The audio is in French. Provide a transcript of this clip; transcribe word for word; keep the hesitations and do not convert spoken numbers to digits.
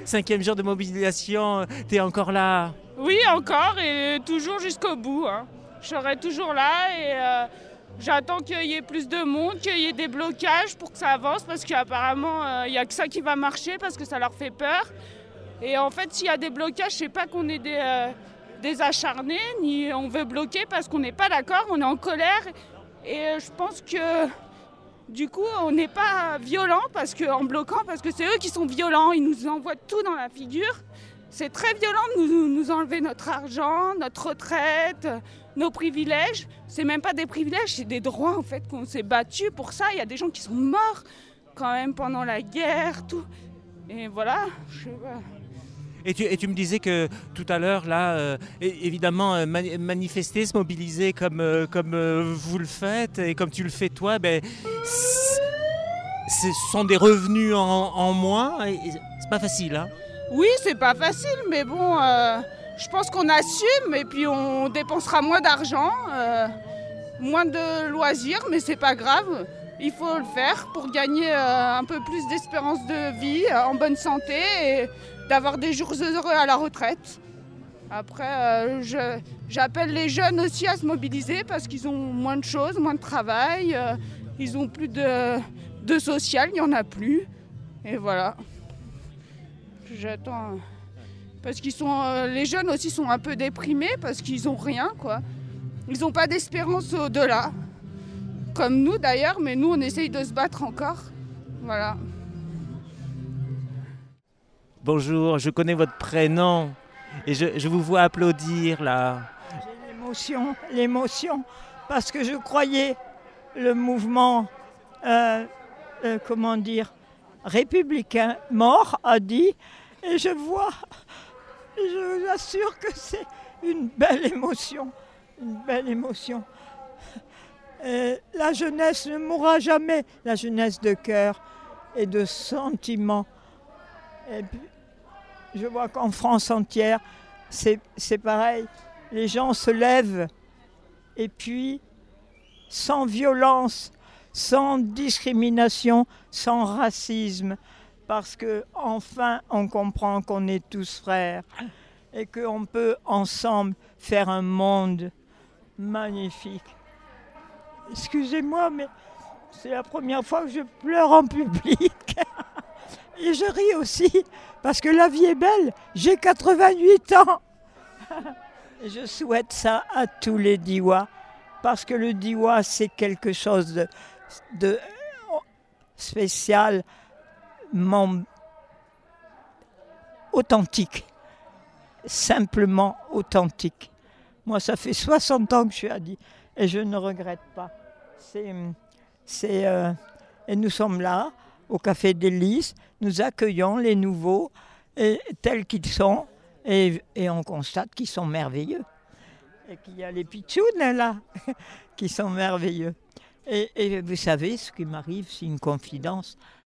cinquième jour de mobilisation, tu es encore là? Oui, encore et toujours jusqu'au bout. Hein. Je serai toujours là et euh, j'attends qu'il y ait plus de monde, qu'il y ait des blocages pour que ça avance parce qu'apparemment, il euh, n'y a que ça qui va marcher parce que ça leur fait peur. Et en fait, s'il y a des blocages, c'est pas qu'on est des, euh, des acharnés, ni on veut bloquer parce qu'on n'est pas d'accord, on est en colère. Et euh, je pense que du coup, on n'est pas violent parce que, en bloquant parce que c'est eux qui sont violents, ils nous envoient tout dans la figure. C'est très violent de nous, nous enlever notre argent, notre retraite, nos privilèges. C'est même pas des privilèges, c'est des droits en fait qu'on s'est battu pour ça. Il y a des gens qui sont morts quand même pendant la guerre, tout. Et voilà, je sais pas. Et tu, et tu me disais que tout à l'heure, là, euh, évidemment, euh, mani- manifester, se mobiliser comme, euh, comme euh, vous le faites et comme tu le fais toi, ben, ce sont des revenus en, en moins. Et, et c'est pas facile, hein? Oui, c'est pas facile, mais bon, euh, je pense qu'on assume et puis on dépensera moins d'argent, euh, moins de loisirs, mais c'est pas grave. Il faut le faire pour gagner euh, un peu plus d'espérance de vie, euh, en bonne santé et d'avoir des jours heureux à la retraite. Après, euh, je, j'appelle les jeunes aussi à se mobiliser parce qu'ils ont moins de choses, moins de travail, euh, ils ont plus de, de social, il n'y en a plus. Et voilà. J'attends. Parce qu'ils sont. Euh, les jeunes aussi sont un peu déprimés parce qu'ils n'ont rien, quoi. Ils n'ont pas d'espérance au-delà. Comme nous d'ailleurs, mais nous on essaye de se battre encore. Voilà. Bonjour, je connais votre prénom et je, je vous vois applaudir là. J'ai l'émotion, l'émotion, parce que je croyais le mouvement, euh, euh, comment dire, républicain mort, a dit, et je vois, je vous assure que c'est une belle émotion, une belle émotion. Euh, la jeunesse ne mourra jamais, la jeunesse de cœur et de sentiment. Et puis, je vois qu'en France entière, c'est, c'est pareil. Les gens se lèvent et puis, sans violence, sans discrimination, sans racisme, parce qu'enfin on comprend qu'on est tous frères et qu'on peut ensemble faire un monde magnifique. Excusez-moi, mais c'est la première fois que je pleure en public. Et je ris aussi, parce que la vie est belle. J'ai quatre-vingt-huit ans. Et je souhaite ça à tous les Diois, parce que le Diois, c'est quelque chose de, de spécialement authentique. Simplement authentique. Moi, ça fait soixante ans que je suis à Di et je ne regrette pas. C'est, c'est, euh, et nous sommes là, au Café des Lys, nous accueillons les nouveaux et, tels qu'ils sont et, et on constate qu'ils sont merveilleux. Et qu'il y a les pitchounes là, qui sont merveilleux. Et, et vous savez, ce qui m'arrive, c'est une confidence.